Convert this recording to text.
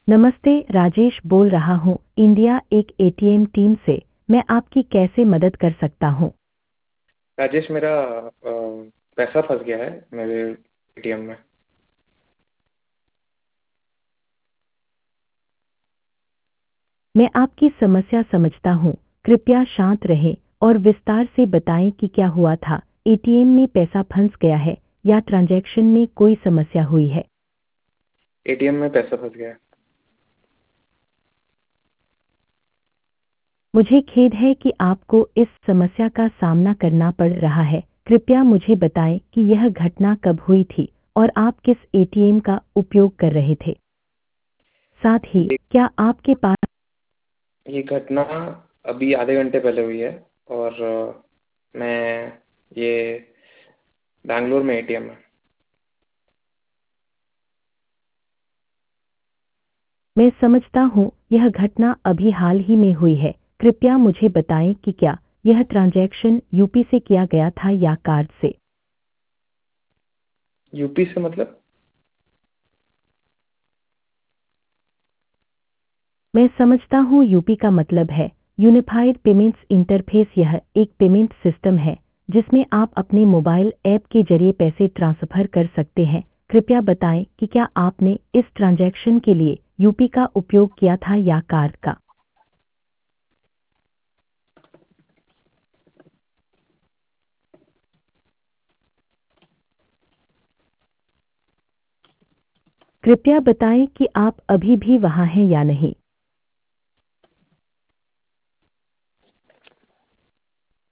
नमस्ते, राजेश बोल रहा हूँ इंडिया एक एटीएम टीम से। मैं आपकी कैसे मदद कर सकता हूँ? राजेश, मेरा पैसा फंस गया है मेरे एटीएम में। मैं आपकी समस्या समझता हूँ। कृपया शांत रहें और विस्तार से बताएं कि क्या हुआ था। एटीएम में पैसा फंस गया है या ट्रांजैक्शन में कोई समस्या हुई है? एटीएम में पैसा फंस गया है। मुझे खेद है कि आपको इस समस्या का सामना करना पड़ रहा है। कृपया मुझे बताएं कि यह घटना कब हुई थी और आप किस एटीएम का उपयोग कर रहे थे। साथ ही क्या आपके पास ये घटना अभी आधे घंटे पहले हुई है और मैं ये बैंगलोर में एटीएम है। मैं समझता हूँ यह घटना अभी हाल ही में हुई है। कृपया मुझे बताएं कि क्या यह ट्रांजैक्शन यूपी से किया गया था या कार्ड से? यूपी से मतलब? मैं समझता हूँ यूपी का मतलब है यूनिफाइड पेमेंट्स इंटरफेस। यह एक पेमेंट सिस्टम है जिसमें आप अपने मोबाइल ऐप के जरिए पैसे ट्रांसफर कर सकते हैं। कृपया बताएं कि क्या आपने इस ट्रांजैक्शन के लिए यूपी का उपयोग किया था या कार्ड का? कृपया बताएं कि आप अभी भी वहां हैं या नहीं।